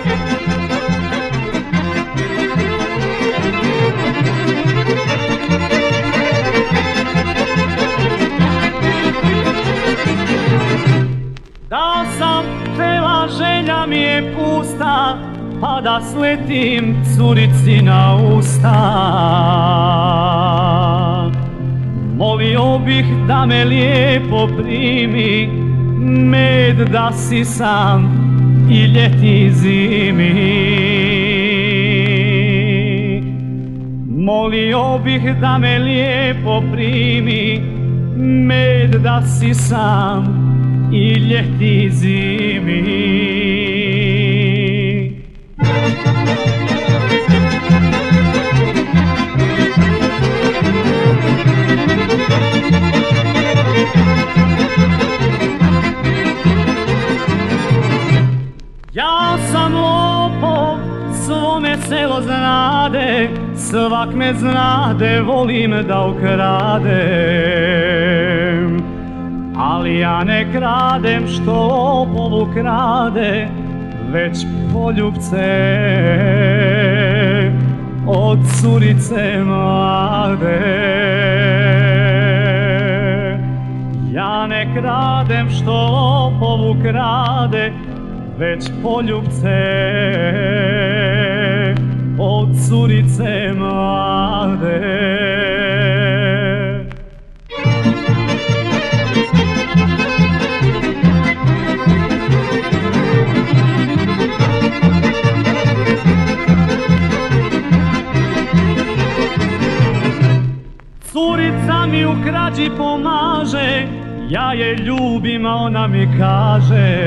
Da sam peva, želja mi je pusta, pa da sletim curici na usta. Molio bih da me lijepo primi, med da sisam i ljeti i zimi. Molio bih da me lijepo primi, med da sisam i ljeti i zimi. Ja sam lopov, svome selo znade, svak me znade, volim da ukradem. Ali ja ne kradem što lopovu krade, već poljubce od curice mlade. Ja ne kradem što lopovu krade, već poljubce od curice mlade. Curica mi u krađi pomaže, ja je ljubim, a ona mi kaže: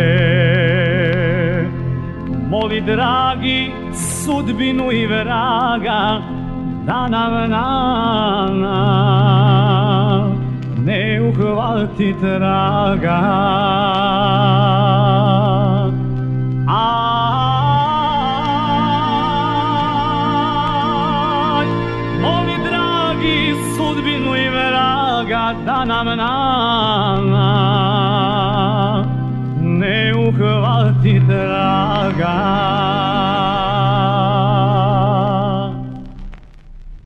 moli dragi sudbinu i vraga, da nam ne uhvati traga. Aj, moli dragi sudbinu i vraga, da nam ne uhvati traga.